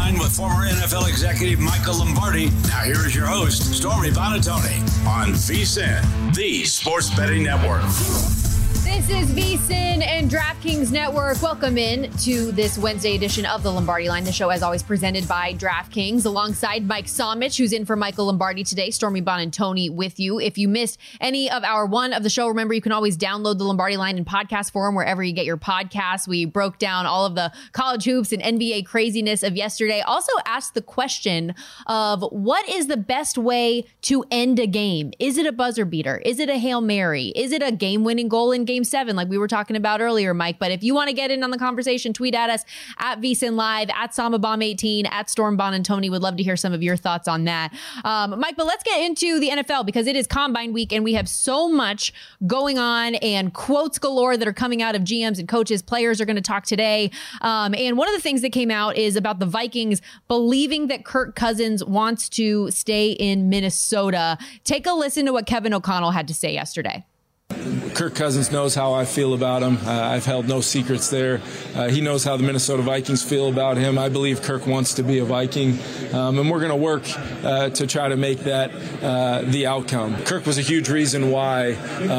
Line with former NFL executive Michael Lombardi. Now here is your host, Stormy Buonantony, on VSiN, the Sports Betting Network. This is VSiN and DraftKings Network. Welcome in to this Wednesday edition of the Lombardi Line. The show, as always, presented by DraftKings, alongside Mike Somich, who's in for Michael Lombardi today. Stormy Buonantony with you. If you missed any of hour one of the show, remember you can always download the Lombardi Line in podcast form wherever you get your podcasts. We broke down all of the college hoops and NBA craziness of yesterday. Also asked the question of what is the best way to end a game? Is it a buzzer beater? Is it a Hail Mary? Is it a game-winning goal in Game 7 like we were talking about earlier, Mike? But if you want to get in on the conversation, tweet at us at VSiN Live, at SamaBomb18, at Storm Buonantony. Would love to hear some of your thoughts on that. Mike, but let's get into the NFL because it is Combine Week and we have so much going and quotes galore that are coming out of GMs and coaches. Players are going to talk today. And one of the things that came out is about the Vikings believing that Kirk Cousins wants to stay in Minnesota. Take a listen to what Kevin O'Connell had to say yesterday. Kirk Cousins knows how I feel about him. I've held no secrets there. He knows how the Minnesota Vikings feel about him. I believe Kirk wants to be a Viking, and we're going to work to try to make that the outcome. Kirk was a huge reason why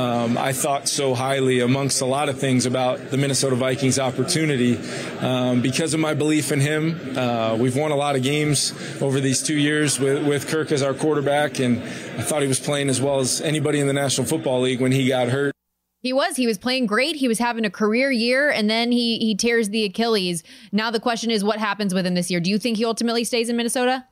I thought so highly amongst a lot of things about the Minnesota Vikings opportunity because of my belief in him. We've won a lot of games over these 2 years with Kirk as our quarterback, and I thought he was playing as well as anybody in the National Football League when he got hurt. He was playing great. He was having a career year, and then he tears the Achilles. Now the question is what happens with him this year? Do you think he ultimately stays in Minnesota?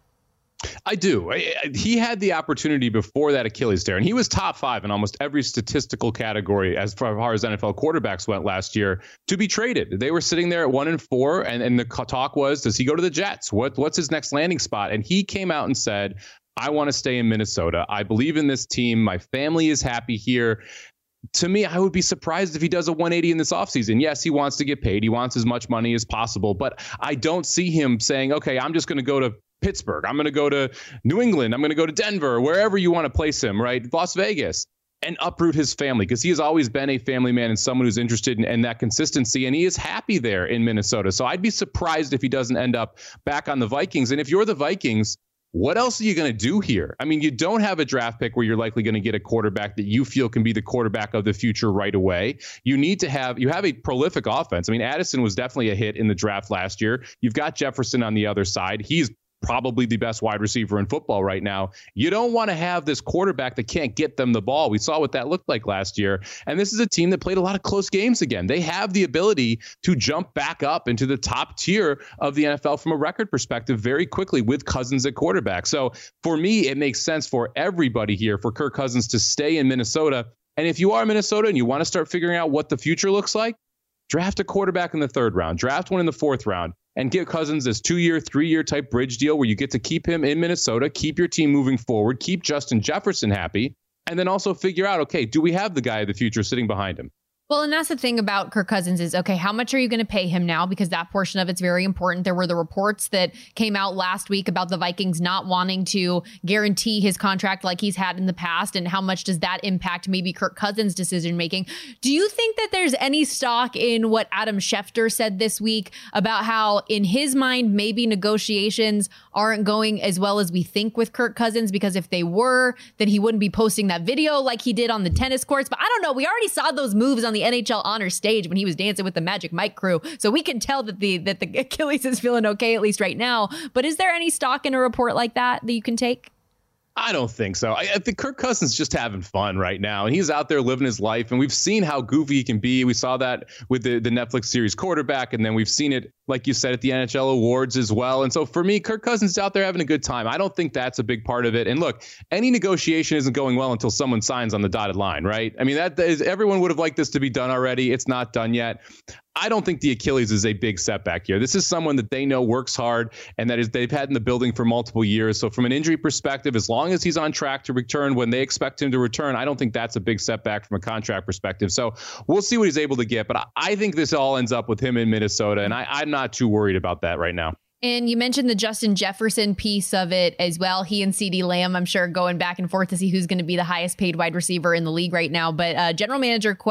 I do. He had the opportunity before that Achilles tear, and he was top 5 in almost every statistical category as far as NFL quarterbacks went last year to be traded. They were sitting there at 1-4, and the talk was, does he go to the Jets? What's his next landing spot? And he came out and said, I want to stay in Minnesota. I believe in this team. My family is happy here. To me, I would be surprised if he does a 180 in this offseason. Yes, he wants to get paid. He wants as much money as possible. But I don't see him saying, okay, I'm just going to go to Pittsburgh. I'm going to go to New England. I'm going to go to Denver, wherever you want to place him, right? Las Vegas, and uproot his family, because he has always been a family man and someone who's interested in that consistency. And he is happy there in Minnesota. So I'd be surprised if he doesn't end up back on the Vikings. And if you're the Vikings, what else are you going to do here? I mean, you don't have a draft pick where you're likely going to get a quarterback that you feel can be the quarterback of the future right away. You have a prolific offense. I mean, Addison was definitely a hit in the draft last year. You've got Jefferson on the other side. He's probably the best wide receiver in football right now. You don't want to have this quarterback that can't get them the ball. We saw what that looked like last year. And this is a team that played a lot of close games again. They have the ability to jump back up into the top tier of the NFL from a record perspective very quickly with Cousins at quarterback. So for me, it makes sense for everybody here for Kirk Cousins to stay in Minnesota. And if you are Minnesota and you want to start figuring out what the future looks like, draft a quarterback in the 3rd round, draft one in the 4th round, and give Cousins this 2-year, 3-year type bridge deal where you get to keep him in Minnesota, keep your team moving forward, keep Justin Jefferson happy, and then also figure out, okay, do we have the guy of the future sitting behind him? Well, and that's the thing about Kirk Cousins is, okay, how much are you going to pay him now? Because that portion of it's very important. There were the reports that came out last week about the Vikings not wanting to guarantee his contract like he's had in the past. And how much does that impact maybe Kirk Cousins' decision making? Do you think that there's any stock in what Adam Schefter said this week about how in his mind, maybe negotiations aren't going as well as we think with Kirk Cousins? Because if they were, then he wouldn't be posting that video like he did on the tennis courts. But I don't know. We already saw those moves on the NHL honor stage when he was dancing with the Magic Mike crew. So we can tell that the Achilles is feeling okay, at least right now. But is there any stock in a report like that you can take? I don't think so. I think Kirk Cousins is just having fun right now. And he's out there living his life. And we've seen how goofy he can be. We saw that with the Netflix series Quarterback. And then we've seen it, like you said, at the NHL awards as well. And so for me, Kirk Cousins is out there having a good time. I don't think that's a big part of it. And look, any negotiation isn't going well until someone signs on the dotted line, right? I mean, everyone would have liked this to be done already. It's not done yet. I don't think the Achilles is a big setback here. This is someone that they know works hard and that is they've had in the building for multiple years. So from an injury perspective, as long as he's on track to return when they expect him to return, I don't think that's a big setback from a contract perspective. So we'll see what he's able to get. But I think this all ends up with him in Minnesota, and I'm not too worried about that right now. And you mentioned the Justin Jefferson piece of it as well. He and CeeDee Lamb, I'm sure, going back and forth to see who's going to be the highest paid wide receiver in the league right now. But general manager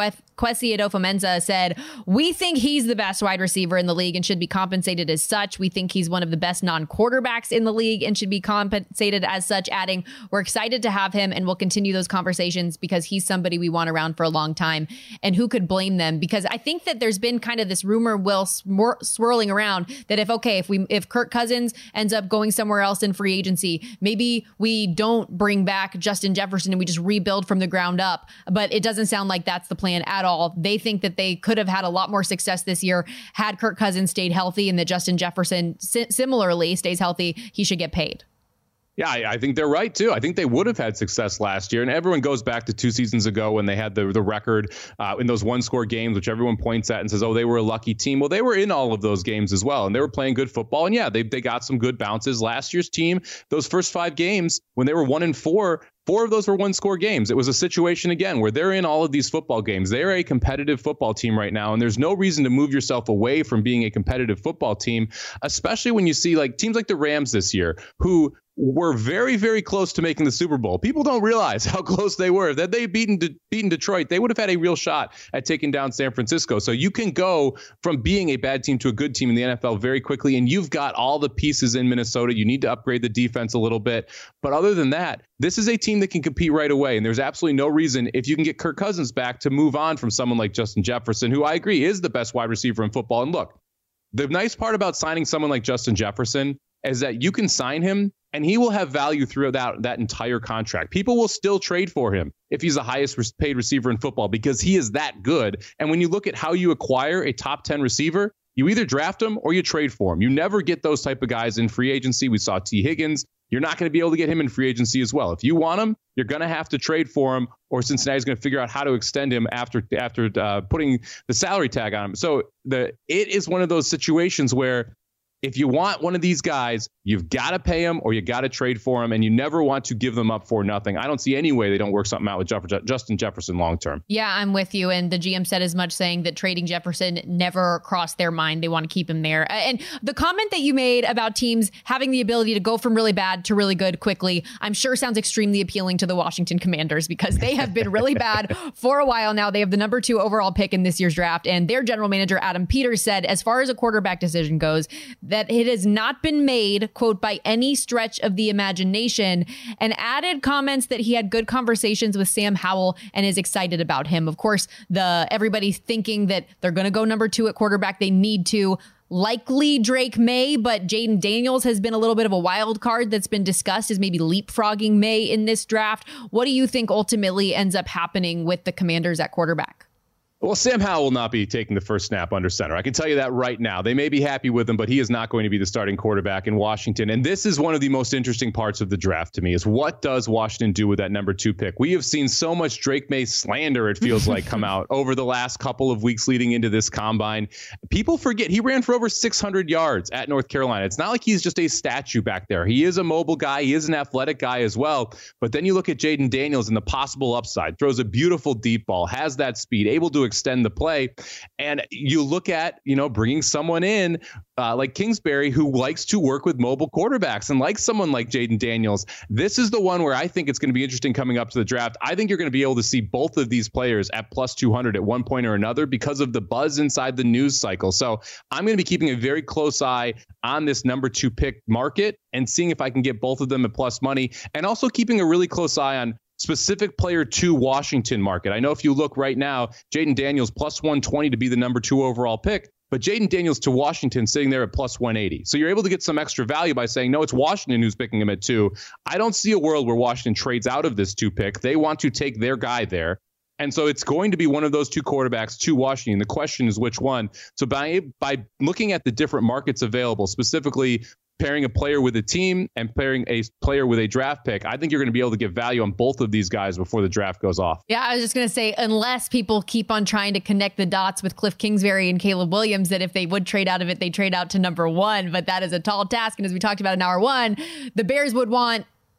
Kwesi Adofo-Mensah said, "We think he's the best wide receiver in the league and should be compensated as such. We think he's one of the best non-quarterbacks in the league and should be compensated as such," adding, "We're excited to have him and we'll continue those conversations because he's somebody we want around for a long time." And who could blame them? Because I think that there's been kind of this rumor swirling around that if Kirk Cousins ends up going somewhere else in free agency, maybe we don't bring back Justin Jefferson and we just rebuild from the ground up. But it doesn't sound like that's the plan at all. They think that they could have had a lot more success this year had Kirk Cousins stayed healthy, and that Justin Jefferson similarly stays healthy. He should get paid. Yeah, I think they're right, too. I think they would have had success last year. And everyone goes back to 2 seasons ago when they had the record in those one-score games, which everyone points at and says, oh, they were a lucky team. Well, they were in all of those games as well, and they were playing good football. And yeah, they got some good bounces. Last year's team, those first 5 games, when they were 1-4, 4 of those were one-score games. It was a situation, again, where they're in all of these football games. They're a competitive football team right now, and there's no reason to move yourself away from being a competitive football team, especially when you see like teams like the Rams this year, who were very, very close to making the Super Bowl. People don't realize how close they were. That they beaten Detroit, they would have had a real shot at taking down San Francisco. So you can go from being a bad team to a good team in the NFL very quickly, and you've got all the pieces in Minnesota. You need to upgrade the defense a little bit. But other than that, this is a team that can compete right away, and there's absolutely no reason, if you can get Kirk Cousins back, to move on from someone like Justin Jefferson, who I agree is the best wide receiver in football. And look, the nice part about signing someone like Justin Jefferson is that you can sign him and he will have value throughout that entire contract. People will still trade for him if he's the highest paid receiver in football because he is that good. And when you look at how you acquire a top 10 receiver, you either draft him or you trade for him. You never get those type of guys in free agency. We saw T. Higgins. You're not going to be able to get him in free agency as well. If you want him, you're going to have to trade for him, or Cincinnati's going to figure out how to extend him after putting the salary tag on him. So it is one of those situations where if you want one of these guys, you've got to pay him or you got to trade for him, and you never want to give them up for nothing. I don't see any way they don't work something out with Justin Jefferson long term. Yeah, I'm with you. And the GM said as much, saying that trading Jefferson never crossed their mind. They want to keep him there. And the comment that you made about teams having the ability to go from really bad to really good quickly, I'm sure sounds extremely appealing to the Washington Commanders, because they have been really bad for a while now. They have the number 2 overall pick in this year's draft. And their general manager, Adam Peters, said, as far as a quarterback decision goes, that it has not been made, quote, by any stretch of the imagination, and added comments that he had good conversations with Sam Howell and is excited about him. Of course, everybody's thinking that they're going to go number 2 at quarterback. They need to. Likely Drake May, but Jayden Daniels has been a little bit of a wild card that's been discussed as maybe leapfrogging May in this draft. What do you think ultimately ends up happening with the Commanders at quarterback? Well, Sam Howell will not be taking the first snap under center. I can tell you that right now. They may be happy with him, but he is not going to be the starting quarterback in Washington. And this is one of the most interesting parts of the draft to me, is what does Washington do with that number 2 pick? We have seen so much Drake May slander, it feels like, come out over the last couple of weeks leading into this combine. People forget he ran for over 600 yards at North Carolina. It's not like he's just a statue back there. He is a mobile guy. He is an athletic guy as well. But then you look at Jayden Daniels and the possible upside. Throws a beautiful deep ball, has that speed, able to extend the play. And you look at, bringing someone in like Kingsbury, who likes to work with mobile quarterbacks, and like someone like Jayden Daniels. This is the one where I think it's going to be interesting coming up to the draft. I think you're going to be able to see both of these players at plus 200 at one point or another because of the buzz inside the news cycle. So I'm going to be keeping a very close eye on this number 2 pick market and seeing if I can get both of them at plus money, and also keeping a really close eye on specific player to Washington market. I know if you look right now, Jayden Daniels plus 120 to be the number 2 overall pick, but Jayden Daniels to Washington sitting there at plus 180. So you're able to get some extra value by saying, no, it's Washington who's picking him at 2. I don't see a world where Washington trades out of this 2 pick. They want to take their guy there. And so it's going to be one of those 2 quarterbacks to Washington. The question is which one. So by looking at the different markets available, specifically pairing a player with a team and pairing a player with a draft pick, I think you're going to be able to get value on both of these guys before the draft goes off. Yeah, I was just going to say, unless people keep on trying to connect the dots with Cliff Kingsbury and Caleb Williams, that if they would trade out of it, they trade out to number 1. But that is a tall task. And as we talked about in hour 1, the Bears would want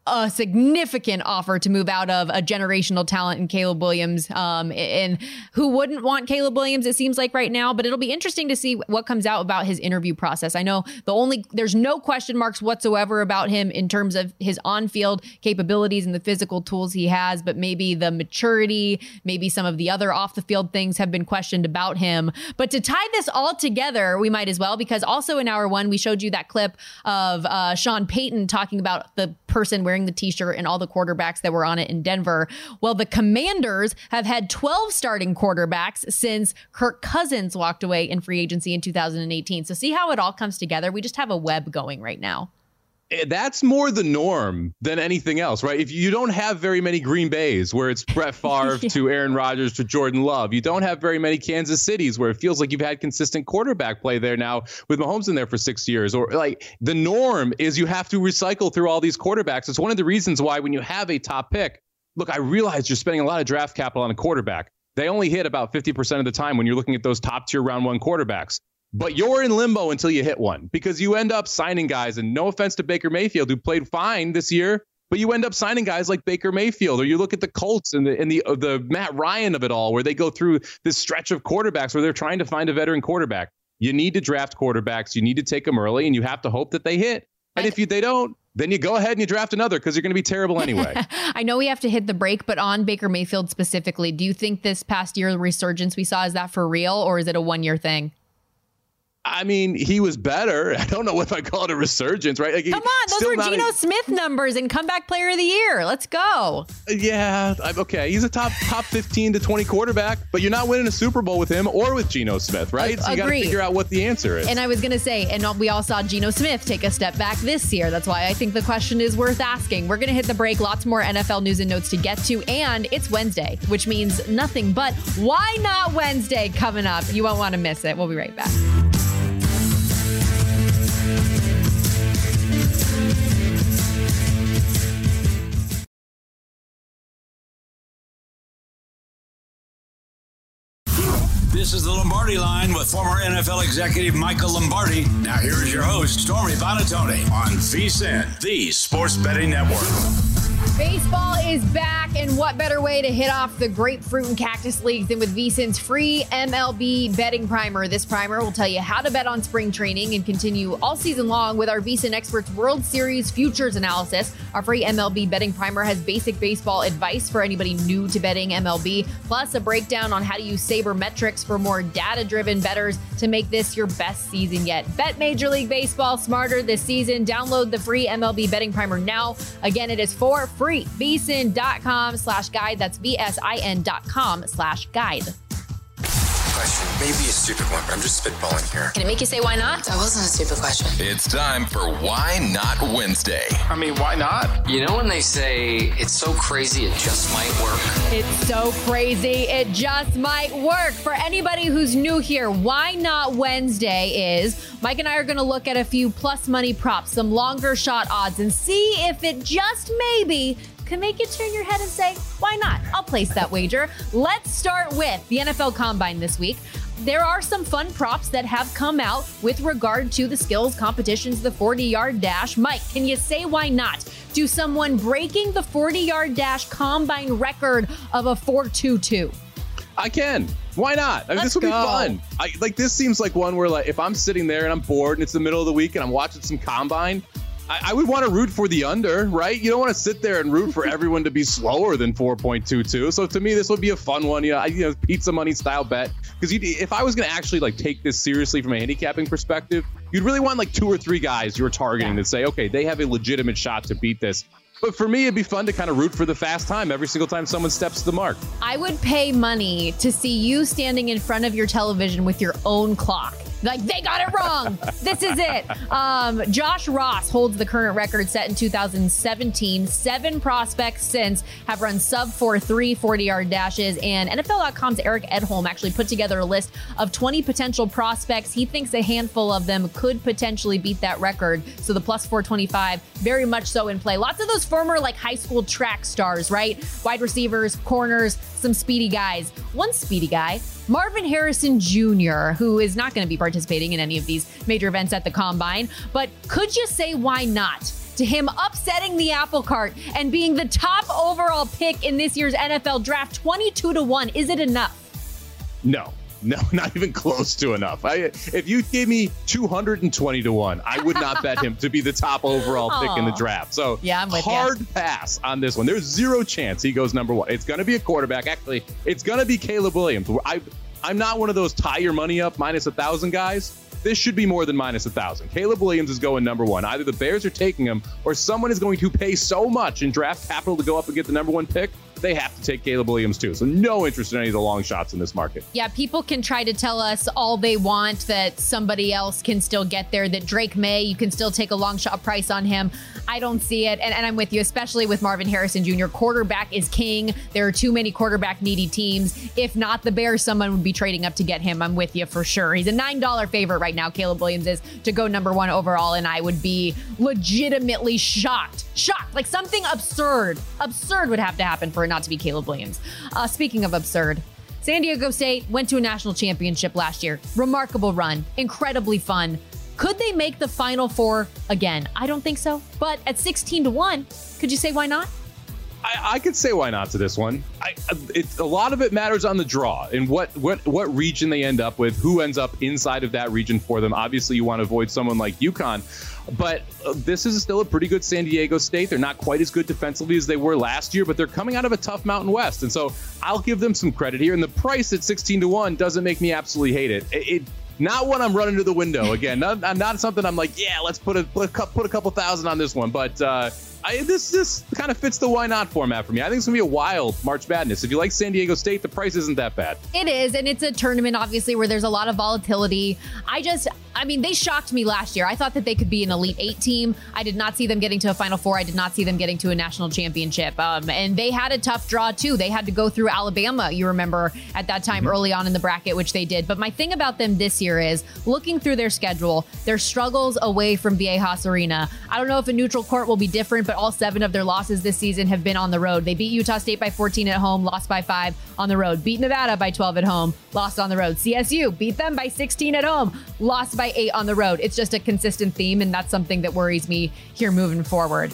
a significant offer to move out of a generational talent in Caleb Williams. And who wouldn't want Caleb Williams, it seems like right now, but it'll be interesting to see what comes out about his interview process. I know there's no question marks whatsoever about him in terms of his on-field capabilities and the physical tools he has, but maybe the maturity, maybe some of the other off the field things have been questioned about him. But to tie this all together, we might as well, because also in hour one, we showed you that clip of Sean Payton talking about the person wearing the t-shirt and all the quarterbacks that were on it in Denver. Well, the Commanders have had 12 starting quarterbacks since Kirk Cousins walked away in free agency in 2018. So see how it all comes together. We just have a web going right now. That's more the norm than anything else, right? If you don't have very many Green Bays where it's Brett Favre to Aaron Rodgers to Jordan Love, you don't have very many Kansas Cities where it feels like you've had consistent quarterback play there now with Mahomes in there for 6 years. Or like the norm is you have to recycle through all these quarterbacks. It's one of the reasons why when you have a top pick, look, I realize you're spending a lot of draft capital on a quarterback. They only hit about 50% of the time when you're looking at those top tier round one quarterbacks. But you're in limbo until you hit one because you end up signing guys. And no offense to Baker Mayfield, who played fine this year, but you end up signing guys like Baker Mayfield, or you look at the Colts and the Matt Ryan of it all, where they go through this stretch of quarterbacks where they're trying to find a veteran quarterback. You need to draft quarterbacks. You need to take them early, and you have to hope that they hit. And if they don't, then you go ahead and you draft another because you're going to be terrible anyway. I know we have to hit the break, but on Baker Mayfield specifically, do you think this past year resurgence we saw, is that for real, or is it a one-year thing? I mean, he was better. I don't know if I call it a resurgence, right? Like, come on, those were Geno Smith numbers and comeback player of the year. Let's go. Yeah, okay. He's a top 15 to 20 quarterback, but you're not winning a Super Bowl with him or with Geno Smith, right? So you got to figure out what the answer is. And I was going to say, and we all saw Geno Smith take a step back this year. That's why I think the question is worth asking. We're going to hit the break. Lots more NFL news and notes to get to. And it's Wednesday, which means nothing but Why Not Wednesday coming up. You won't want to miss it. We'll be right back. This is the Lombardi Line with former NFL executive Michael Lombardi. Now here is your host, Stormy Buonantony, on VSiN, the Sports Betting Network. Baseball is back, and what better way to hit off the grapefruit and cactus leagues than with VSiN's free MLB betting primer. This primer will tell you how to bet on spring training and continue all season long with our VSiN Experts World Series futures analysis. Our free MLB betting primer has basic baseball advice for anybody new to betting MLB, plus a breakdown on how to use sabermetrics for more data-driven bettors to make this your best season yet. Bet Major League Baseball smarter this season. Download the free MLB betting primer now. Again, it is for free. VSiN.com/guide. That's VSIN.com/guide. Question, maybe a stupid one, but I'm just spitballing here. Can it make you say why not? That wasn't a stupid question. It's time for Why Not Wednesday. I mean, why not? You know when they say it's so crazy it just might work? It's so crazy it just might work. For anybody who's new here, Why Not Wednesday is Mike and I are going to look at a few plus money props, some longer shot odds, and see if it just maybe can make you turn your head and say, why not? I'll place that wager. Let's start with the NFL Combine this week. There are some fun props that have come out with regard to the skills competitions, the 40-yard dash. Mike, can you say why not? Do someone breaking the 40-yard dash combine record of a 4.22? I can. Why not? I mean, this would be fun. This seems like one where, like, if I'm sitting there and I'm bored and it's the middle of the week and I'm watching some combine, I would want to root for the under, right? You don't want to sit there and root for everyone to be slower than 4.22. So to me, this would be a fun one. Pizza money style bet. Because if I was going to actually take this seriously from a handicapping perspective, you'd really want 2 or 3 guys you're targeting that say, okay, they have a legitimate shot to beat this. But for me, it'd be fun to kind of root for the fast time every single time someone steps to the mark. I would pay money to see you standing in front of your television with your own clock. Like, they got it wrong. This is it. Josh Ross holds the current record set in 2017. 7 prospects since have run sub 4.3 40-yard dashes. And NFL.com's Eric Edholm actually put together a list of 20 potential prospects. He thinks a handful of them could potentially beat that record. So the plus 425, very much so in play. Lots of those former high school track stars, right? Wide receivers, corners, some speedy guys. One speedy guy, Marvin Harrison Jr., who is not going to be participating in any of these major events at the Combine. But could you say why not? to him upsetting the apple cart and being the top overall pick in this year's NFL draft, 22-1. Is it enough? No, not even close to enough. If you gave me 220-1, I would not bet him to be the top overall pick in the draft. So yeah, I'm with hard pass on this one. There's zero chance he goes number one. It's going to be a quarterback. Actually, it's going to be Caleb Williams. I'm not one of those tie your money up minus 1,000 guys. This should be more than minus 1,000. Caleb Williams is going number one. Either the Bears are taking him or someone is going to pay so much in draft capital to go up and get the number one pick. They have to take Caleb Williams too. So no interest in any of the long shots in this market. Yeah, people can try to tell us all they want that somebody else can still get there, that Drake May, you can still take a long shot price on him. I don't see it. And I'm with you, especially with Marvin Harrison Jr. Quarterback is king. There are too many quarterback needy teams. If not the Bears, someone would be trading up to get him. I'm with you for sure. He's a $9 favorite right now, Caleb Williams is, to go number one overall. And I would be legitimately shocked. Like something absurd would have to happen for it not to be Caleb Williams. Speaking of absurd, San Diego State went to a national championship last year. Remarkable run, incredibly fun. Could they make the Final Four again? I don't think so. But at 16-1, could you say why not? I could say why not to this one. A lot of it matters on the draw and what region they end up with, who ends up inside of that region for them. Obviously, you want to avoid someone like UConn, but this is still a pretty good San Diego State. They're not quite as good defensively as they were last year, but they're coming out of a tough Mountain West. And so I'll give them some credit here. And the price at 16-1 doesn't make me absolutely hate it. Not when I'm running to the window. Again, not something I'm like, yeah, let's put a couple thousand on this one. But this kind of fits the why not format for me. I think it's going to be a wild March Madness. If you like San Diego State, the price isn't that bad. It is, and it's a tournament, obviously, where there's a lot of volatility. They shocked me last year. I thought that they could be an Elite Eight team. I did not see them getting to a Final Four. I did not see them getting to a national championship. And they had a tough draw, too. They had to go through Alabama, you remember, at that time early on in the bracket, which they did. But my thing about them this year is, looking through their schedule, their struggles away from Viejas Arena. I don't know if a neutral court will be different, but all 7 of their losses this season have been on the road. They beat Utah State by 14 at home, lost by 5 on the road. Beat Nevada by 12 at home, lost on the road. CSU beat them by 16 at home, lost by 8 on the road. It's just a consistent theme, and that's something that worries me here moving forward.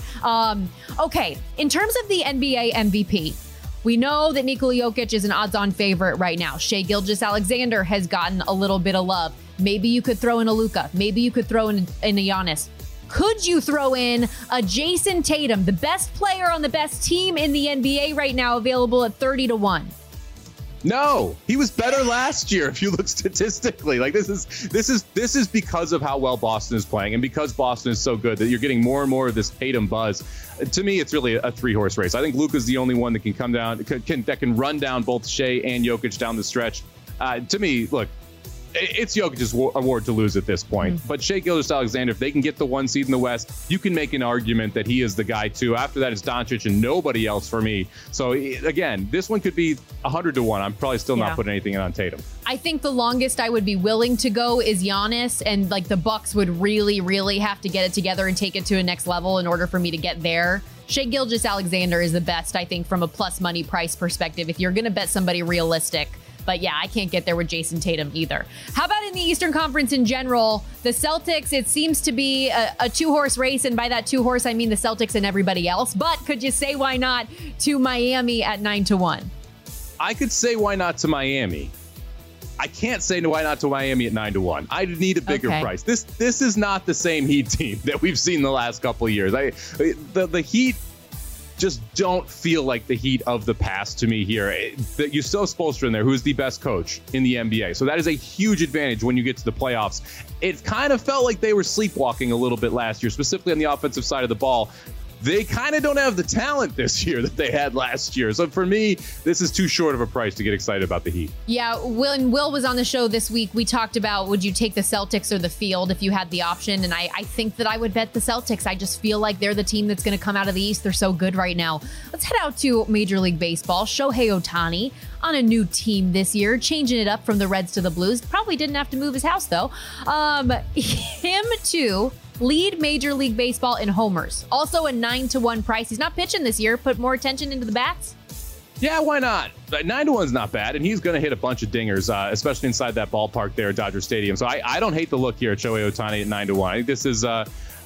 Okay, in terms of the NBA MVP, we know that Nikola Jokic is an odds-on favorite right now. Shai Gilgeous-Alexander has gotten a little bit of love. Maybe you could throw in a Luka. Maybe you could throw in a Giannis. Could you throw in a Jason Tatum, the best player on the best team in the NBA right now, available at 30-1? No, he was better last year. If you look statistically, like this is because of how well Boston is playing, and because Boston is so good that you're getting more and more of this Tatum buzz. To me, it's really a 3-horse race. I think Luka's the only one that can come down, that can run down both Shai and Jokic down the stretch. To me, look, it's Jokic's award to lose at this point. But Shai Gilgeous-Alexander, if they can get the 1 seed in the West, you can make an argument that he is the guy too. After that, it's Doncic and nobody else for me. So again, this one could be 100-1. I'm probably still not putting anything in on Tatum. I think the longest I would be willing to go is Giannis, and like the Bucks would really, really have to get it together and take it to a next level in order for me to get there. Shai Gilgeous-Alexander is the best, I think, from a plus money price perspective, if you're going to bet somebody realistic. But yeah, I can't get there with Jason Tatum either. How about in the Eastern Conference in general? The Celtics, it seems to be a 2-horse race. And by that 2-horse, I mean the Celtics and everybody else. But could you say why not to Miami at 9-1? I could say why not to Miami. I can't say why not to Miami at 9-1. I need a bigger price. This is not the same Heat team that we've seen the last couple of years. The Heat just don't feel like the Heat of the past to me here. Yusuf Spoelstra in there, who is the best coach in the NBA. So that is a huge advantage when you get to the playoffs. It kind of felt like they were sleepwalking a little bit last year, specifically on the offensive side of the ball. They kind of don't have the talent this year that they had last year. So for me, this is too short of a price to get excited about the Heat. Yeah, when Will was on the show this week, we talked about, would you take the Celtics or the field if you had the option? And I think that I would bet the Celtics. I just feel like they're the team that's going to come out of the East. They're so good right now. Let's head out to Major League Baseball. Shohei Ohtani on a new team this year, changing it up from the Reds to the Blues. Probably didn't have to move his house, though. Him, too. Lead Major League Baseball in homers. Also a 9-1 price. He's not pitching this year. Put more attention into the bats. Yeah, why not? 9-1's not bad, and he's going to hit a bunch of dingers, especially inside that ballpark there at Dodger Stadium. So I don't hate the look here at Shohei Ohtani at 9-1. I think this is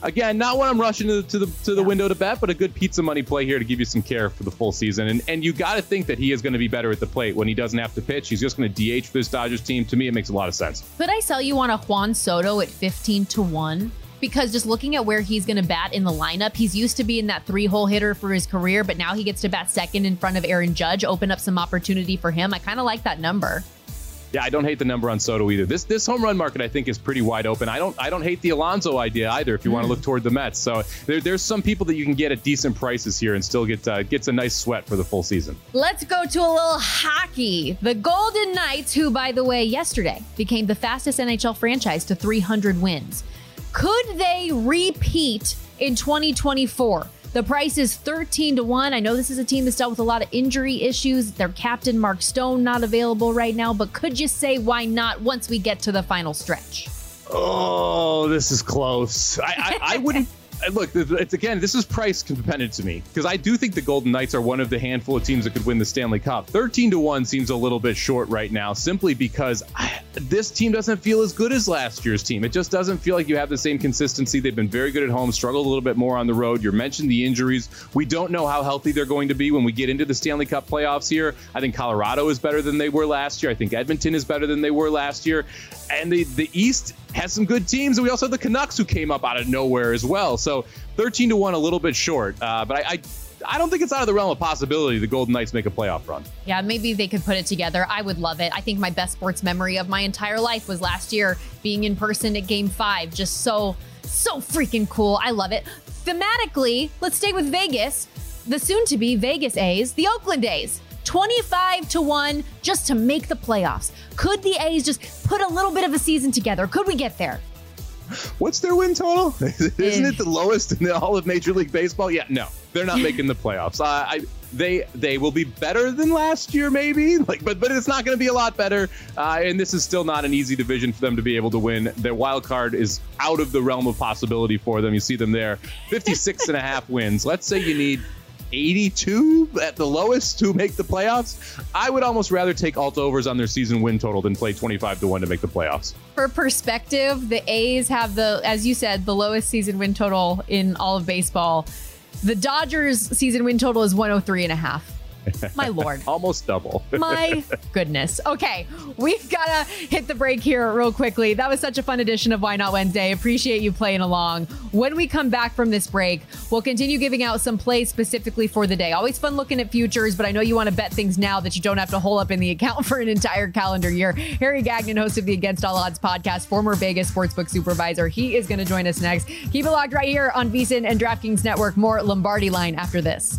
again, not when I'm rushing to the window to bet, but a good pizza money play here to give you some care for the full season. And you got to think that he is going to be better at the plate when he doesn't have to pitch. He's just going to DH for this Dodgers team. To me, it makes a lot of sense. Could I sell you on a Juan Soto at 15-1? Because just looking at where he's going to bat in the lineup, he's used to being that 3-hole hitter for his career, but now he gets to bat second in front of Aaron Judge, open up some opportunity for him. I kind of like that number. Yeah, I don't hate the number on Soto either. This home run market, I think, is pretty wide open. I don't hate the Alonso idea either if you want to look toward the Mets. So there's some people that you can get at decent prices here and still gets a nice sweat for the full season. Let's go to a little hockey. The Golden Knights, who, by the way, yesterday became the fastest NHL franchise to 300 wins. Could they repeat in 2024? The price is 13-1. I know this is a team that's dealt with a lot of injury issues. Their captain, Mark Stone, not available right now. But could you say why not once we get to the final stretch? Oh, this is close. I wouldn't. Look, it's again, this is price dependent to me because I do think the Golden Knights are one of the handful of teams that could win the Stanley Cup. 13-1 seems a little bit short right now simply because this team doesn't feel as good as last year's team. It just doesn't feel like you have the same consistency. They've been very good at home, struggled a little bit more on the road. You mentioned the injuries. We don't know how healthy they're going to be when we get into the Stanley Cup playoffs here. I think Colorado is better than they were last year. I think Edmonton is better than they were last year. And the East has some good teams, and we also have the Canucks who came up out of nowhere as well. So 13-1, a little bit short, but I don't think it's out of the realm of possibility the Golden Knights make a playoff run. Yeah, maybe they could put it together. I would love it. I think my best sports memory of my entire life was last year being in person at Game 5. Just so freaking cool. I love it. Thematically, let's stay with Vegas. The soon-to-be Vegas A's, the Oakland A's. 25-1 just to make the playoffs. Could the A's just put a little bit of a season together? Could we get there? What's their win total? Isn't it the lowest in all of Major League Baseball? Yeah, no, they're not making the playoffs. They will be better than last year, maybe, but it's not going to be a lot better. And this is still not an easy division for them to be able to win. Their wild card is out of the realm of possibility for them. You see them there, 56.5 wins. Let's say you need 82 at the lowest to make the playoffs. I would almost rather take alt overs on their season win total than play 25-1 to make the playoffs. For perspective, the A's have as you said, the lowest season win total in all of baseball. The Dodgers season win total is 103.5. My Lord. Almost double. My goodness. Okay, we've got to hit the break here real quickly. That was such a fun edition of Why Not Wednesday. Appreciate you playing along. When we come back from this break, we'll continue giving out some plays specifically for the day. Always fun looking at futures, but I know you want to bet things now that you don't have to hole up in the account for an entire calendar year. Harry Gagnon, host of the Against All Odds podcast, former Vegas sportsbook supervisor. He is going to join us next. Keep it locked right here on VSiN and DraftKings Network. More Lombardi Line after this.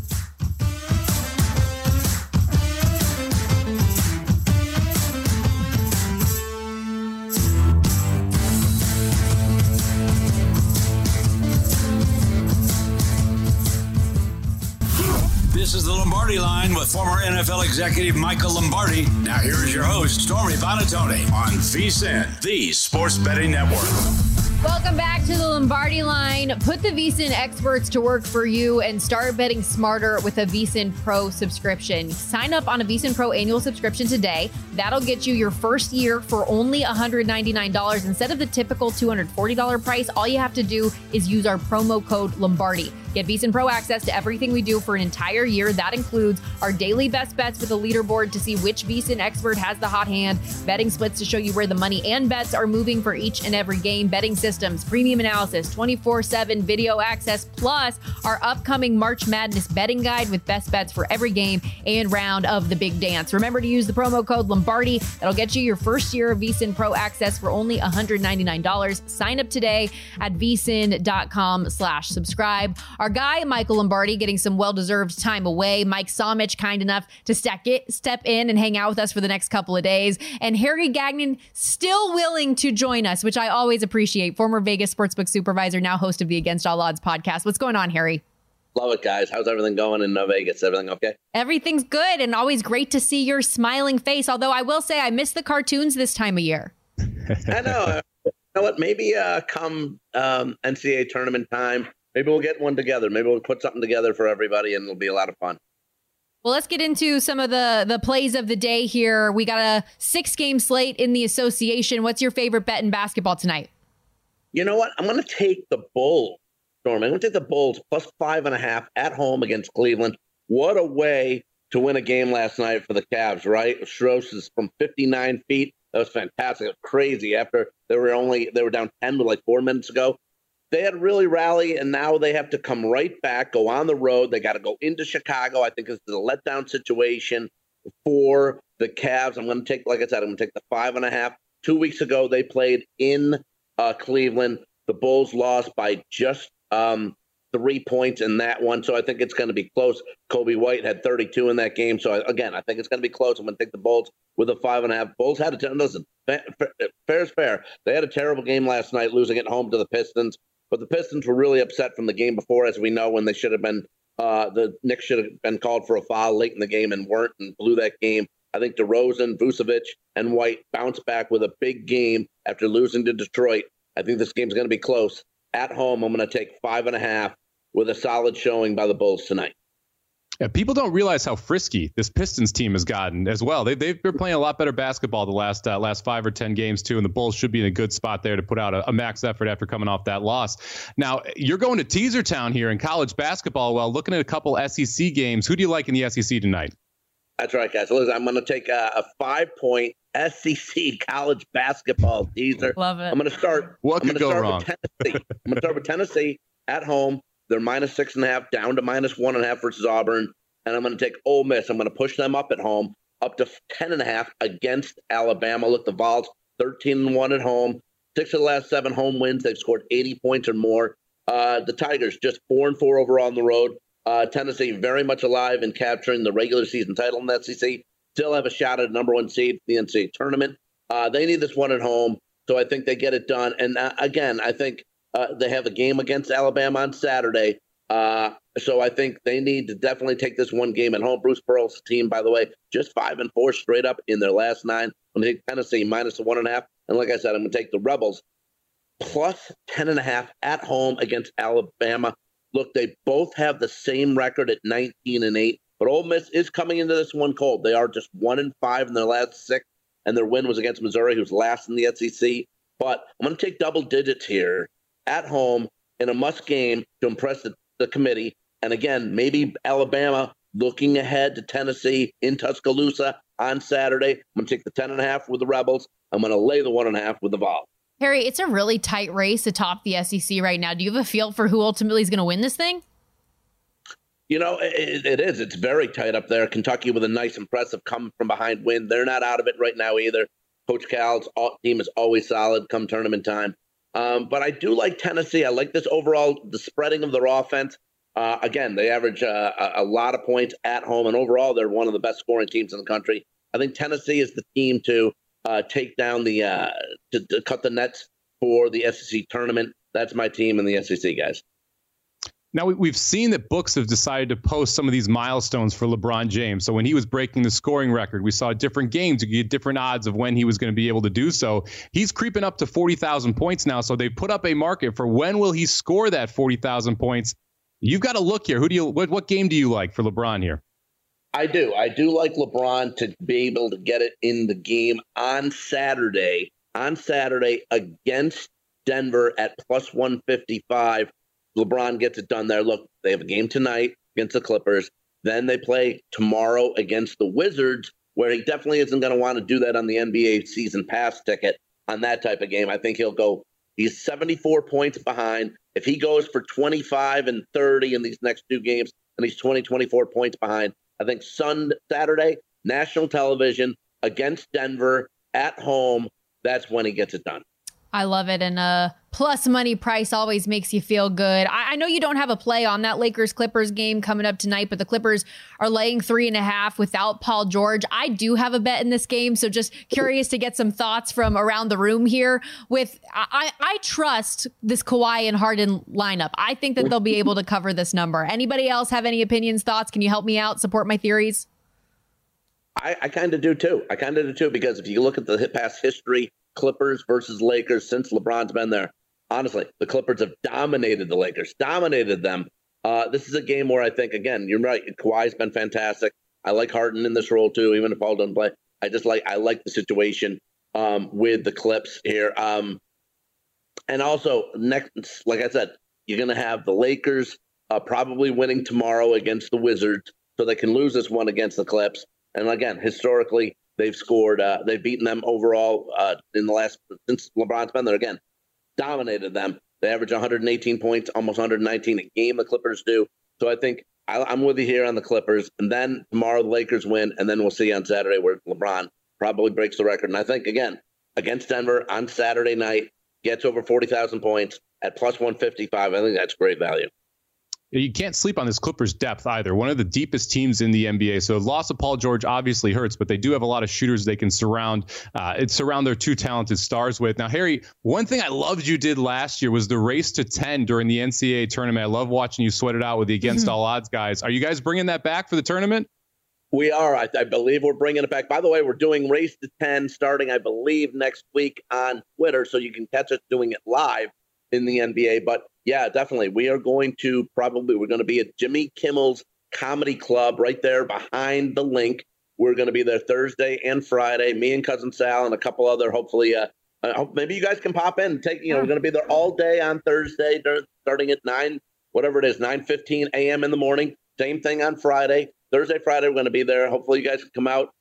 This is the Lombardi Line with former NFL executive Michael Lombardi. Now here is your host, Stormy Buonantony, on VSiN, the Sports Betting Network. Welcome back to the Lombardi Line. Put the VSiN experts to work for you and start betting smarter with a VSiN Pro subscription. Sign up on a VSiN Pro annual subscription today. That'll get you your first year for only $199 instead of the typical $240 price. All you have to do is use our promo code Lombardi. Get VSiN Pro access to everything we do for an entire year. That includes our daily best bets with a leaderboard to see which VSiN expert has the hot hand, betting splits to show you where the money and bets are moving for each and every game, betting systems, premium analysis, 24/7 video access, plus our upcoming March Madness betting guide with best bets for every game and round of the big dance. Remember to use the promo code Lombardi. That'll get you your first year of VSiN Pro access for only $199. Sign up today at vsin.com/subscribe. Our guy, Michael Lombardi, getting some well-deserved time away. Mike Somich, kind enough to step in and hang out with us for the next couple of days. And Harry Gagnon, still willing to join us, which I always appreciate. Former Vegas sportsbook supervisor, now host of the Against All Odds podcast. What's going on, Harry? Love it, guys. How's everything going in Vegas? Everything okay? Everything's good, and always great to see your smiling face. Although I will say I miss the cartoons this time of year. I know. You know what? Maybe come NCAA tournament time, maybe we'll get one together. Maybe we'll put something together for everybody, and it'll be a lot of fun. Well, let's get into some of the plays of the day here. We got a 6-game slate in the association. What's your favorite bet in basketball tonight? You know what? I'm going to take the Bulls Storm. I'm going to take the Bulls plus 5.5 at home against Cleveland. What a way to win a game last night for the Cavs, right? Strus is from 59 feet. That was fantastic. It was crazy after they were down 10 with like 4 minutes ago. They had to really rally, and now they have to come right back, go on the road. They got to go into Chicago. I think this is a letdown situation for the Cavs. I'm going to take, like I said, I'm going to take the 5.5. 2 weeks ago, they played in Cleveland. The Bulls lost by just 3 points in that one, so I think it's going to be close. Kobe White had 32 in that game, so again, I think it's going to be close. I'm going to take the Bulls with a 5.5. Bulls had a listen, fair is fair. They had a terrible game last night, losing at home to the Pistons, but the Pistons were really upset from the game before, as we know, when they should have been the Knicks should have been called for a foul late in the game and weren't, and blew that game. I think DeRozan, Vucevic, and White bounced back with a big game after losing to Detroit. I think this game's going to be close. At home, I'm going to take 5.5 with a solid showing by the Bulls tonight. Yeah, people don't realize how frisky this Pistons team has gotten as well. They've been playing a lot better basketball the last 5 or 10 games, too, and the Bulls should be in a good spot there to put out a max effort after coming off that loss. Now, you're going to Teaser Town here in college basketball while looking at a couple SEC games. Who do you like in the SEC tonight? That's right, guys. Listen, I'm going to take a 5-point SEC college basketball teaser. Love it. I'm going to start. What could go wrong? With Tennessee. I'm going to start with Tennessee at home. They're minus 6.5 down to minus 1.5 versus Auburn. And I'm going to take Ole Miss. I'm going to push them up at home, up to 10.5 against Alabama. Look, the Vols 13-1 at home. 6 of the last 7 home wins. They've scored 80 points or more. The Tigers just 4-4 overall on the road. Tennessee very much alive in capturing the regular season title in the SEC. Still have a shot at number 1 seed for the NCAA tournament. They need this one at home, so I think they get it done. And again, I think they have a game against Alabama on Saturday. So I think they need to definitely take this one game at home. Bruce Pearl's team, by the way, just 5-4 straight up in their last 9. I'm going to take Tennessee minus 1.5. And like I said, I'm going to take the Rebels plus 10.5 at home against Alabama. Look, they both have the same record at 19-8, but Ole Miss is coming into this one cold. They are just 1-5 in their last 6, and their win was against Missouri, who's last in the SEC. But I'm going to take double digits here at home in a must game to impress the committee. And again, maybe Alabama looking ahead to Tennessee in Tuscaloosa on Saturday. I'm going to take the 10.5 with the Rebels. I'm going to lay the 1.5 with the Vols. Harry, it's a really tight race atop the SEC right now. Do you have a feel for who ultimately is going to win this thing? You know, it is. It's very tight up there. Kentucky with a nice, impressive come from behind win. They're not out of it right now either. Coach Cal's team is always solid come tournament time. But I do like Tennessee. I like this overall, the spreading of their offense. Again, they average a lot of points at home, and overall, they're one of the best scoring teams in the country. I think Tennessee is the team to take down to cut the nets for the SEC tournament. That's my team in the SEC, guys. Now, we've seen that books have decided to post some of these milestones for LeBron James. So when he was breaking the scoring record, we saw different games. You get different odds of when he was going to be able to do so. He's creeping up to 40,000 points now. So they put up a market for when will he score that 40,000 points. You've got to look here. What game do you like for LeBron here? I do. I do like LeBron to be able to get it in the game on Saturday. On Saturday against Denver at plus 155. LeBron gets it done there. Look, they have a game tonight against the Clippers. Then they play tomorrow against the Wizards, where he definitely isn't going to want to do that on the NBA season pass ticket on that type of game. I think he's 74 points behind. If he goes for 25 and 30 in these next 2 games, and he's 24 points behind, I think Saturday, national television against Denver at home, that's when he gets it done. I love it. And plus money price always makes you feel good. I know you don't have a play on that Lakers-Clippers game coming up tonight, but the Clippers are laying 3.5 without Paul George. I do have a bet in this game, so just curious to get some thoughts from around the room here. I trust this Kawhi and Harden lineup. I think that they'll be able to cover this number. Anybody else have any opinions, thoughts? Can you help me out, support my theories? I kind of do too. Because if you look at the past history, Clippers versus Lakers since LeBron's been there, honestly, the Clippers have dominated the Lakers, dominated them. This is a game where I think, again, you're right, Kawhi's been fantastic. I like Harden in this role too, even if Paul doesn't play. I like the situation with the Clips here. And also, next, like I said, you're going to have the Lakers probably winning tomorrow against the Wizards, so they can lose this one against the Clips. And again, historically, they've beaten them overall in the last, since LeBron's been there, again, dominated them. They average 118 points, almost 119 a game, the Clippers do. So I think I'm with you here on the Clippers. And then tomorrow the Lakers win, and then we'll see on Saturday where LeBron probably breaks the record. And I think, again, against Denver on Saturday night, gets over 40,000 points at plus 155. I think that's great value. You can't sleep on this Clippers depth either. One of the deepest teams in the NBA. So loss of Paul George obviously hurts, but they do have a lot of shooters they can surround their two talented stars with. Now, Harry, one thing I loved you did last year was the race to 10 during the NCAA tournament. I love watching you sweat it out with the Against All Odds guys. Are you guys bringing that back for the tournament? We are. I believe we're bringing it back. By the way, we're doing Race to 10 starting, I believe, next week on Twitter, so you can catch us doing it live in the NBA. But yeah, definitely. We're going to be at Jimmy Kimmel's Comedy Club right there behind the link. We're going to be there Thursday and Friday. Me and Cousin Sal and a couple other, hopefully, maybe you guys can pop in and we're going to be there all day on Thursday, starting at 9:15 a.m. in the morning. Same thing on Friday. Thursday, Friday, we're going to be there. Hopefully you guys can come out.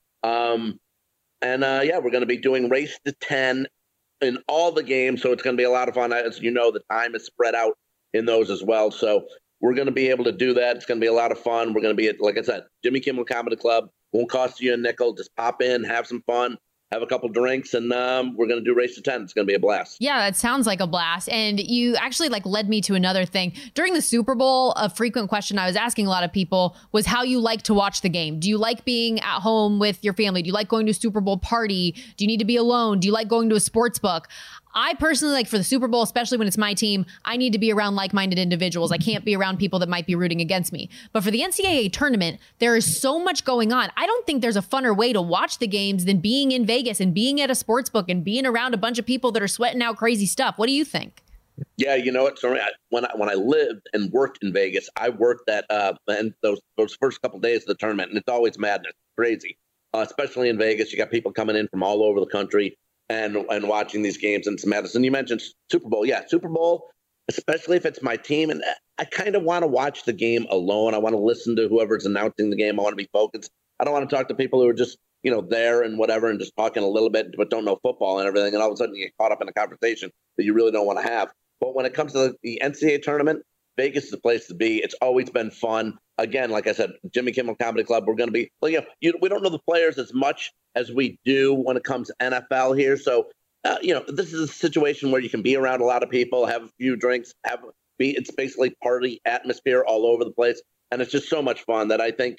We're going to be doing Race to 10 in all the games, so it's going to be a lot of fun. As you know, the time is spread out in those as well, so we're going to be able to do that. It's going to be a lot of fun. We're going to be at, like I said, Jimmy Kimmel Comedy Club. Won't cost you a nickel. Just pop in, have some fun, have a couple drinks, and we're going to do Race to 10. It's going to be a blast. Yeah, that sounds like a blast. And you actually led me to another thing. During the Super Bowl, a frequent question I was asking a lot of people was how you like to watch the game. Do you like being at home with your family? Do you like going to a Super Bowl party? Do you need to be alone? Do you like going to a sports book? I personally for the Super Bowl, especially when it's my team, I need to be around like-minded individuals. I can't be around people that might be rooting against me. But for the NCAA tournament, there is so much going on. I don't think there's a funner way to watch the games than being in Vegas and being at a sports book and being around a bunch of people that are sweating out crazy stuff. What do you think? Yeah, you know what? Sorry, when I lived and worked in Vegas, I worked at and those first couple of days of the tournament, and it's always madness, crazy. Especially in Vegas, you got people coming in from all over the country and watching these games, and it's madness. And you mentioned Super Bowl, yeah, Super Bowl, especially if it's my team, and I kind of want to watch the game alone. I want to listen to whoever's announcing the game. I want to be focused. I don't want to talk to people who are just there and whatever and just talking a little bit but don't know football and everything, and all of a sudden you get caught up in a conversation that you really don't want to have. But when it comes to the NCAA tournament, Vegas is the place to be. It's always been fun. Again, like I said, Jimmy Kimmel Comedy Club, we're going to be – we don't know the players as much as we do when it comes to NFL here. So, this is a situation where you can be around a lot of people, have a few drinks, it's basically party atmosphere all over the place. And it's just so much fun that I think,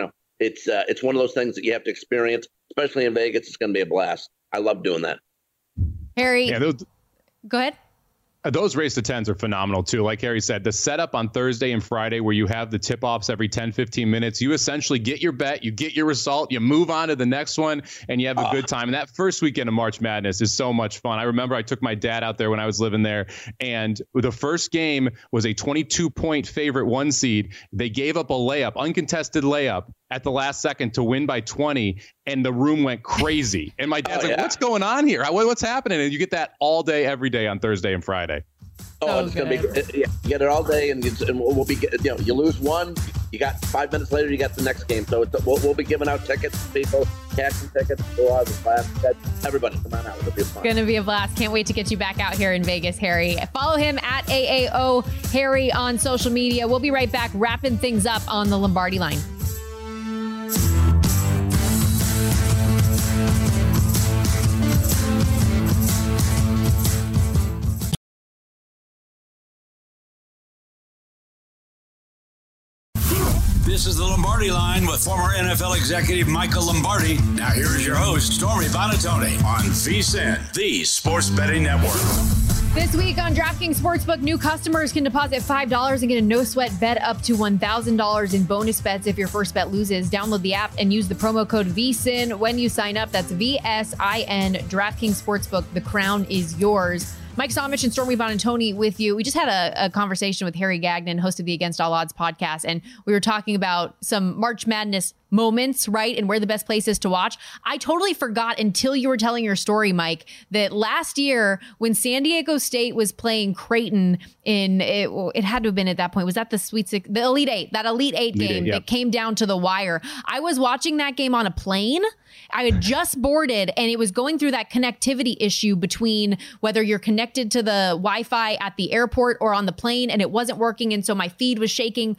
it's one of those things that you have to experience, especially in Vegas. It's going to be a blast. I love doing that. Harry, go ahead. Those Race to 10s are phenomenal, too. Like Harry said, the setup on Thursday and Friday where you have the tip-offs every 10, 15 minutes, you essentially get your bet, you get your result, you move on to the next one, and you have a good time. And that first weekend of March Madness is so much fun. I remember I took my dad out there when I was living there, and the first game was a 22-point favorite 1 seed. They gave up a layup, uncontested layup, at the last second to win by 20, and the room went crazy. And my dad's what's going on here? What's happening? And you get that all day, every day on Thursday and Friday. Oh, it's going to be, you get it all day, and we'll be, you lose one, you got 5 minutes later, you got the next game. So we'll be giving out tickets to people, cashing tickets, everybody, come on out. It'll be fun. Going to be a blast. Can't wait to get you back out here in Vegas, Harry. Follow him at AAO Harry on social media. We'll be right back, wrapping things up on the Lombardi Line. This is the Lombardi Line with former NFL executive Michael Lombardi. Now here is your host, Stormy Buonantony, on VSiN, the Sports Betting Network. This week on DraftKings Sportsbook, new customers can deposit $5 and get a no-sweat bet up to $1,000 in bonus bets if your first bet loses. Download the app and use the promo code VSiN when you sign up. That's VSIN. DraftKings Sportsbook. The crown is yours. Mike Somich and Stormy Buonantony with you. We just had a conversation with Harry Gagnon, host of the Against All Odds podcast, and we were talking about some March Madness moments, right? And where the best place is to watch. I totally forgot until you were telling your story, Mike, that last year when San Diego State was playing Creighton in it had to have been at that point. Was that the Elite Eight, that Elite Eight game that came down to the wire? I was watching that game on a plane. I had just boarded and it was going through that connectivity issue between whether you're connected to the Wi-Fi at the airport or on the plane, and it wasn't working. And so my feed was shaking.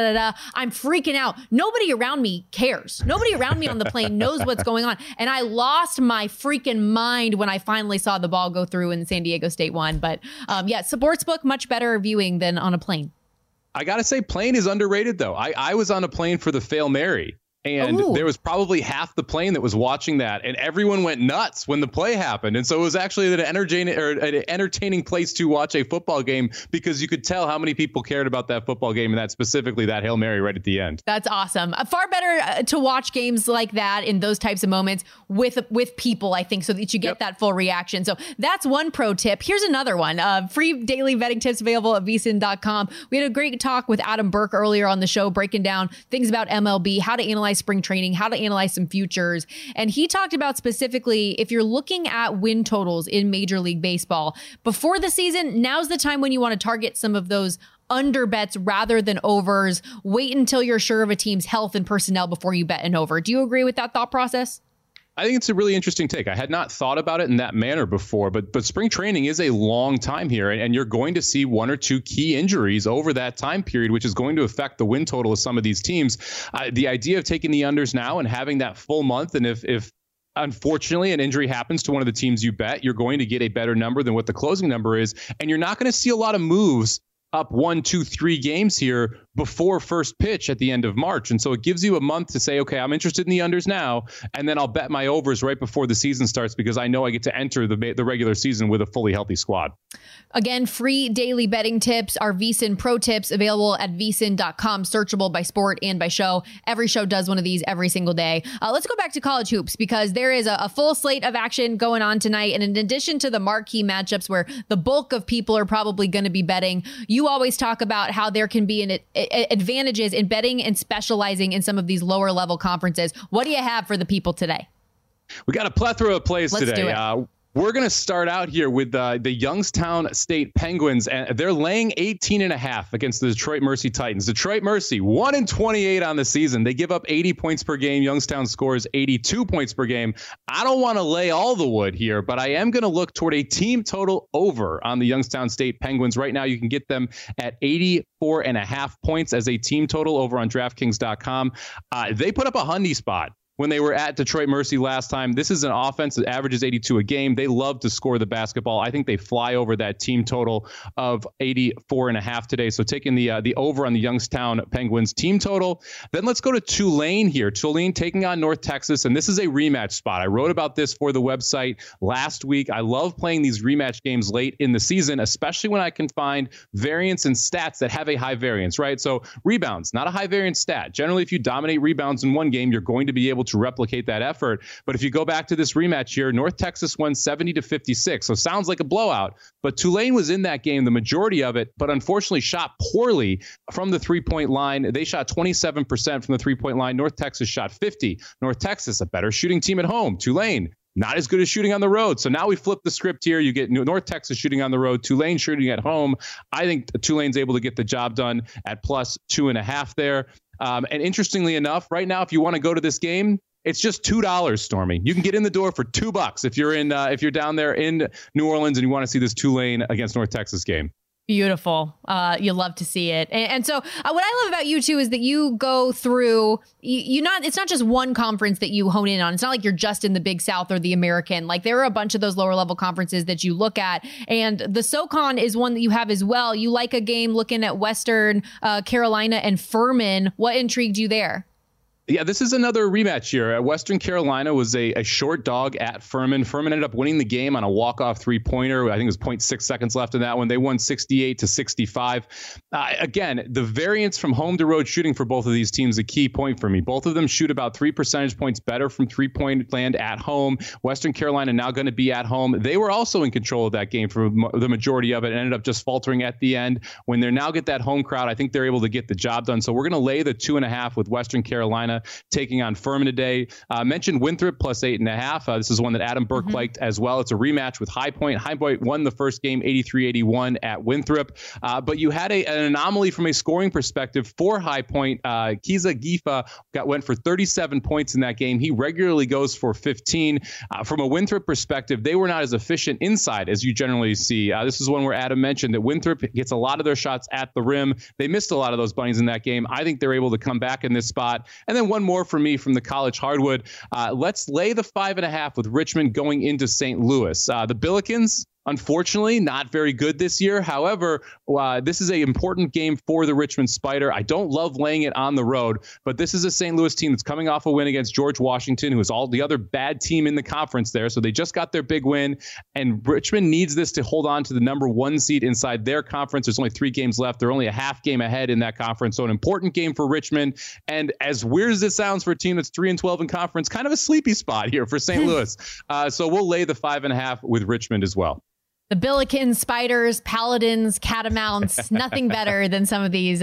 I'm freaking out. Nobody around me cares. Nobody around me on the plane knows what's going on. And I lost my freaking mind when I finally saw the ball go through and San Diego State won. But sportsbook, much better viewing than on a plane. I got to say, plane is underrated, though. I was on a plane for the Fail Mary. And there was probably half the plane that was watching that, and everyone went nuts when the play happened. And so it was actually an entertaining place to watch a football game, because you could tell how many people cared about that football game, and that specifically that Hail Mary right at the end. That's awesome. Far better to watch games like that in those types of moments with people, I think, so that you get that full reaction. So that's one pro tip. Here's another one. Free daily betting tips available at vsin.com. We had a great talk with Adam Burke earlier on the show, breaking down things about MLB, how to analyze spring training, how to analyze some futures. And he talked about specifically, if you're looking at win totals in Major League Baseball before the season, now's the time when you want to target some of those under bets rather than overs. Wait until you're sure of a team's health and personnel before you bet an over. Do you agree with that thought process? I think it's a really interesting take. I had not thought about it in that manner before, but spring training is a long time here, and you're going to see one or two key injuries over that time period, which is going to affect the win total of some of these teams. The idea of taking the unders now and having that full month, and if unfortunately an injury happens to one of the teams you bet, you're going to get a better number than what the closing number is, and you're not going to see a lot of moves up 1, 2, 3 games here before first pitch at the end of March. And so it gives you a month to say, okay, I'm interested in the unders now, and then I'll bet my overs right before the season starts, because I know I get to enter the regular season with a fully healthy squad. Again, free daily betting tips are VSiN Pro Tips, available at vsin.com, searchable by sport and by show. Every show does one of these every single day. Let's go back to college hoops, because there is a full slate of action going on tonight. And in addition to the marquee matchups where the bulk of people are probably going to be betting, you always talk about how there can be advantages in betting and specializing in some of these lower level conferences. What do you have for the people today? We got a plethora of plays Let's today. Do it. We're going to start out here with the Youngstown State Penguins, and they're laying 18.5 against the Detroit Mercy Titans. Detroit Mercy, 1-28 on the season. They give up 80 points per game. Youngstown scores 82 points per game. I don't want to lay all the wood here, but I am going to look toward a team total over on the Youngstown State Penguins. Right now, you can get them at 84.5 points as a team total over on DraftKings.com. They put up a Hundy spot when they were at Detroit Mercy last time. This is an offense that averages 82 a game. They love to score the basketball. I think they fly over that team total of 84.5 today. So taking the over on the Youngstown Penguins team total. Then let's go to Tulane here. Tulane taking on North Texas, and this is a rematch spot. I wrote about this for the website last week. I love playing these rematch games late in the season, especially when I can find variance in stats that have a high variance, right? So rebounds, not a high variance stat. Generally, if you dominate rebounds in one game, you're going to be able to replicate that effort. But if you go back to this rematch here, North Texas won 70-56. So sounds like a blowout, but Tulane was in that game the majority of it, but unfortunately shot poorly from the three-point line. They shot 27% from the three-point line. North Texas shot 50. North Texas, a better shooting team at home. Tulane, not as good as shooting on the road. So now we flip the script here. You get North Texas shooting on the road, Tulane shooting at home. I think Tulane's able to get the job done at plus 2.5 there. And interestingly enough, right now, if you want to go to this game, it's just $2, Stormy. You can get in the door for $2 if you're down there in New Orleans and you want to see this Tulane against North Texas game. Beautiful. You love to see it. And so what I love about you too is that you go through, it's not just one conference that you hone in on. It's not like you're just in the Big South or the American. Like there are a bunch of those lower level conferences that you look at, and the SoCon is one that you have as well. You like a game looking at Western Carolina and Furman. What intrigued you there? Yeah, this is another rematch here. Western Carolina was a short dog at Furman. Furman ended up winning the game on a walk-off three-pointer. I think it was 0.6 seconds left in that one. They won 68-65. Again, the variance from home to road shooting for both of these teams is a key point for me. Both of them shoot about 3 percentage points better from three-point land at home. Western Carolina now going to be at home. They were also in control of that game for the majority of it and ended up just faltering at the end. When they now get that home crowd, I think they're able to get the job done. So we're going to lay the 2.5 with Western Carolina. Carolina taking on Furman today. Mentioned Winthrop plus 8.5. This is one that Adam Burke liked as well. It's a rematch with High Point. High Point won the first game 83-81 at Winthrop. But you had an anomaly from a scoring perspective for High Point. Kiza Gifa went for 37 points in that game. He regularly goes for 15. From a Winthrop perspective, they were not as efficient inside as you generally see. This is one where Adam mentioned that Winthrop gets a lot of their shots at the rim. They missed a lot of those bunnies in that game. I think they're able to come back in this spot. And then one more for me from the college hardwood. Let's lay the 5.5 with Richmond going into St. Louis. The Billikens, unfortunately, not very good this year. However, this is an important game for the Richmond Spider. I don't love laying it on the road, but this is a St. Louis team that's coming off a win against George Washington, who is all the other bad team in the conference there. So they just got their big win, and Richmond needs this to hold on to the number 1 seed inside their conference. There's only 3 games left. They're only a half game ahead in that conference. So an important game for Richmond. And as weird as it sounds for a team that's 3-12 in conference, kind of a sleepy spot here for St. Louis. So we'll lay the 5.5 with Richmond as well. The Billikens, Spiders, Paladins, Catamounts, nothing better than some of these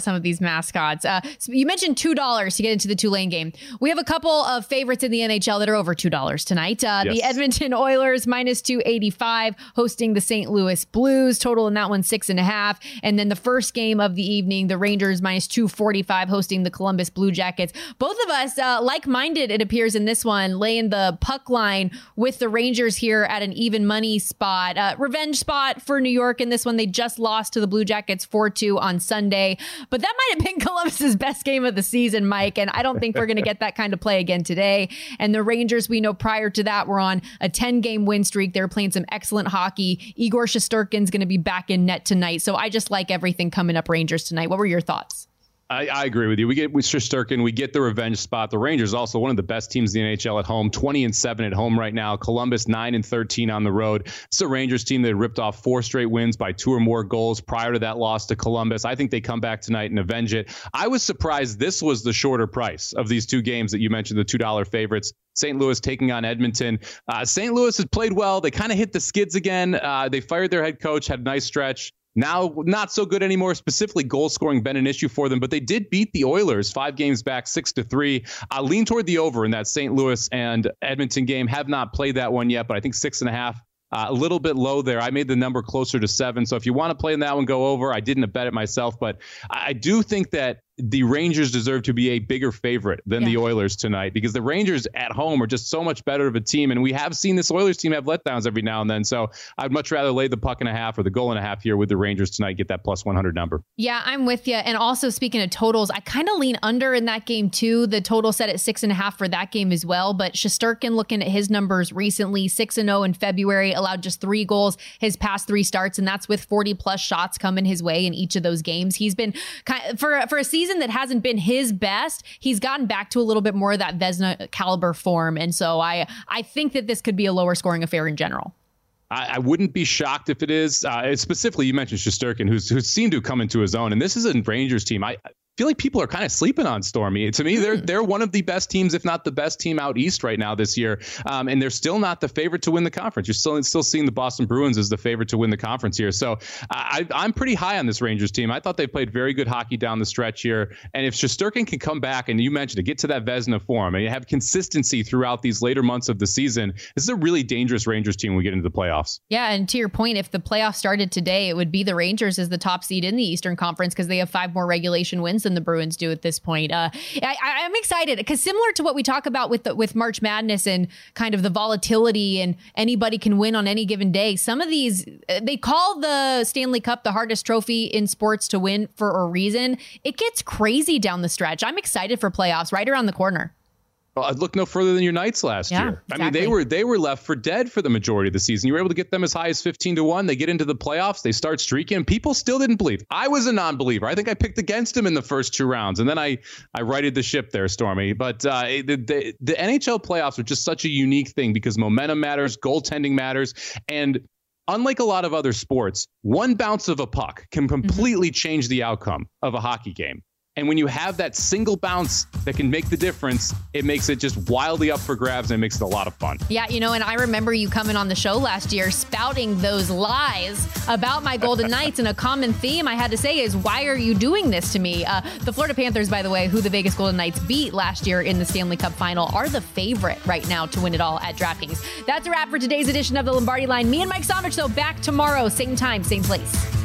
mascots. So you mentioned $2 to get into the Tulane game. We have a couple of favorites in the NHL that are over $2 tonight. Yes. The Edmonton Oilers minus 285 hosting the St. Louis Blues. Total in that one 6.5. And then the first game of the evening, the Rangers minus 245 hosting the Columbus Blue Jackets. Both of us like-minded, it appears, in this one, laying the puck line with the Rangers here at an even money spot. Revenge spot for New York in this one. They just lost to the Blue Jackets 4-2 on Sunday, but that might have been Columbus's best game of the season, Mike, and I don't think we're going to get that kind of play again today. And the Rangers, we know prior to that, were on a 10-game win streak. They're playing some excellent hockey. Igor Shesterkin's going to be back in net tonight, so I just like everything coming up Rangers tonight. What were your thoughts? I agree with you. We get with Shesterkin, we get the revenge spot. The Rangers also one of the best teams in the NHL at home, 20-7 at home right now. Columbus 9-13 on the road. It's a Rangers team that ripped off 4 straight wins by 2 or more goals prior to that loss to Columbus. I think they come back tonight and avenge it. I was surprised this was the shorter price of these 2 games that you mentioned, the $2 favorites. St. Louis taking on Edmonton. St. Louis has played well. They kind of hit the skids again. They fired their head coach, had a nice stretch. Now, not so good anymore, specifically goal scoring been an issue for them, but they did beat the Oilers 5 games back, 6-3. Lean toward the over in that St. Louis and Edmonton game. Have not played that one yet, but I think 6.5. A little bit low there. I made the number closer to 7. So if you want to play in that one, go over. I didn't bet it myself, but I do think that the Rangers deserve to be a bigger favorite than the Oilers tonight, because the Rangers at home are just so much better of a team. And we have seen this Oilers team have letdowns every now and then. So I'd much rather lay the puck and a half or the goal and a half here with the Rangers tonight, get that plus 100 number. Yeah, I'm with you. And also, speaking of totals, I kind of lean under in that game too. The total set at 6.5 for that game as well. But Shesterkin, looking at his numbers recently, 6-0 in February, allowed just 3 goals his past 3 starts. And that's with 40 plus shots coming his way in each of those games. He's been for a season that hasn't been his best, he's gotten back to a little bit more of that Vezina caliber form. And so I think that this could be a lower scoring affair in general. I wouldn't be shocked if it is. Specifically, you mentioned Shesterkin, who's seemed to come into his own. And this is a Rangers team. I feel like people are kind of sleeping on Stormy. To me, they're one of the best teams, if not the best team out east right now this year. And they're still not the favorite to win the conference. You're still seeing the Boston Bruins as the favorite to win the conference here. So I'm pretty high on this Rangers team. I thought they played very good hockey down the stretch here. And if Shesterkin can come back, and you mentioned to get to that Vezina form and you have consistency throughout these later months of the season, this is a really dangerous Rangers team when we get into the playoffs. Yeah, and to your point, if the playoffs started today, it would be the Rangers as the top seed in the Eastern Conference because they have 5 more regulation wins than the Bruins do at this point. I'm excited because similar to what we talk about with March Madness and kind of the volatility and anybody can win on any given day. Some of these, they call the Stanley Cup the hardest trophy in sports to win for a reason. It gets crazy down the stretch. I'm excited for playoffs right around the corner. Well, I'd look no further than your Knights last year. Exactly. I mean, they were left for dead for the majority of the season. You were able to get them as high as 15-1. They get into the playoffs. They start streaking. People still didn't believe. I was a non-believer. I think I picked against them in the first 2 rounds. And then I righted the ship there, Stormy. But the NHL playoffs are just such a unique thing because momentum matters, goaltending matters. And unlike a lot of other sports, one bounce of a puck can completely change the outcome of a hockey game. And when you have that single bounce that can make the difference, it makes it just wildly up for grabs and it makes it a lot of fun. Yeah, and I remember you coming on the show last year spouting those lies about my Golden Knights, and a common theme I had to say is, why are you doing this to me? The Florida Panthers, by the way, who the Vegas Golden Knights beat last year in the Stanley Cup Final, are the favorite right now to win it all at DraftKings. That's a wrap for today's edition of the Lombardi Line. Me and Mike Somich, though, back tomorrow, same time, same place.